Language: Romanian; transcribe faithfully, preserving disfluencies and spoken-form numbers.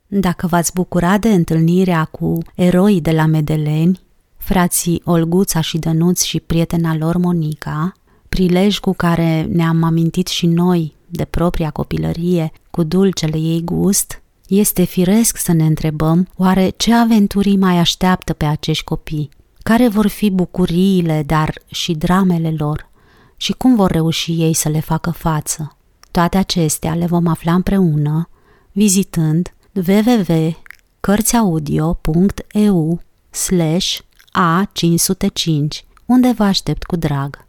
Dacă v-ați bucurat de întâlnirea cu eroii de la Medeleni, frații Olguța și Dănuț și prietena lor Monica, prilej cu care ne-am amintit și noi de propria copilărie cu dulcele ei gust, este firesc să ne întrebăm oare ce aventurii mai așteaptă pe acești copii, care vor fi bucuriile, dar și dramele lor și cum vor reuși ei să le facă față. Toate acestea le vom afla împreună vizitând w w w punct cărți audio punct e u slash a cinci zero cinci, unde vă aștept cu drag.